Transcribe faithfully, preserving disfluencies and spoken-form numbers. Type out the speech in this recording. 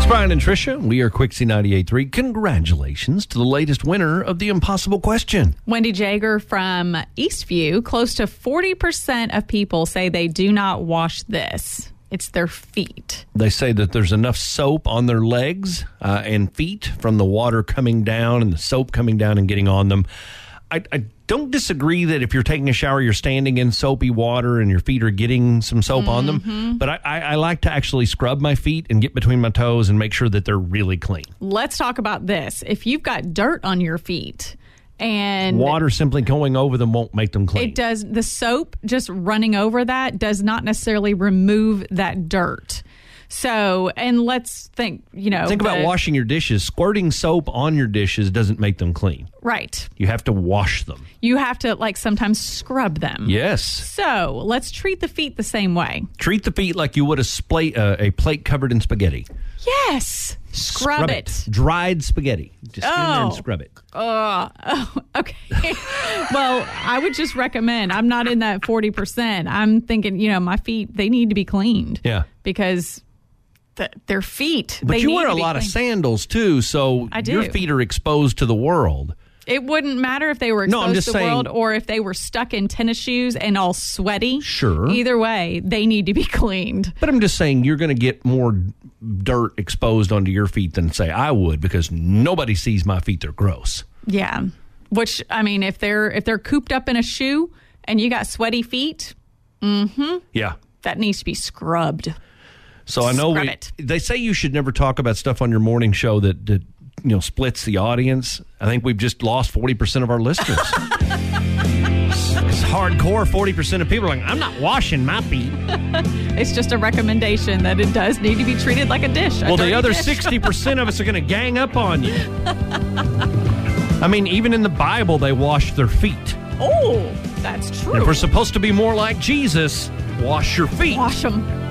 Brian and Tricia. We are Quixie ninety-eight point three. Congratulations to the latest winner of the impossible question. Wendy Jager from Eastview. Close to forty percent of people say they do not wash this. It's their feet. They say that there's enough soap on their legs uh, and feet from the water coming down and the soap coming down and getting on them. I, I don't disagree that if you're taking a shower, you're standing in soapy water and your feet are getting some soap mm-hmm. on them. But I, I, I like to actually scrub my feet and get between my toes and make sure that they're really clean. Let's talk about this. If you've got dirt on your feet and water simply going over them won't make them clean. It does. The soap just running over that does not necessarily remove that dirt. So, and let's think, you know. Think the, about washing your dishes. Squirting soap on your dishes doesn't make them clean. Right. You have to wash them. You have to, like, sometimes scrub them. Yes. So, let's treat the feet the same way. Treat the feet like you would a, splate, uh, a plate covered in spaghetti. Yes. Scrub, scrub it. it. Dried spaghetti. Just oh. get in there and scrub it. Uh, oh, okay. Well, I would just recommend, I'm not in that forty percent. I'm thinking, you know, my feet, they need to be cleaned. Yeah. Because the, their feet, But they you need wear to a be lot cleaned. of sandals, too, so I do. your feet are exposed to the world. It wouldn't matter if they were exposed no, I'm just to the saying, world or if they were stuck in tennis shoes and all sweaty. Sure. Either way, they need to be cleaned. But I'm just saying you're going to get more dirt exposed onto your feet than, say, I would, because nobody sees my feet. They're gross. Yeah. Which, I mean, if they're if they're cooped up in a shoe and you got sweaty feet, mm-hmm. Yeah. That needs to be scrubbed. So I know we, they say you should never talk about stuff on your morning show that, that you know splits the audience. I think we've just lost forty percent of our listeners. It's hardcore. forty percent of people are like, I'm not washing my feet. It's just a recommendation that it does need to be treated like a dish. A well, the other dish. sixty percent of us are going to gang up on you. I mean, even in the Bible, they wash their feet. Oh, that's true. And if we're supposed to be more like Jesus, wash your feet. Wash them.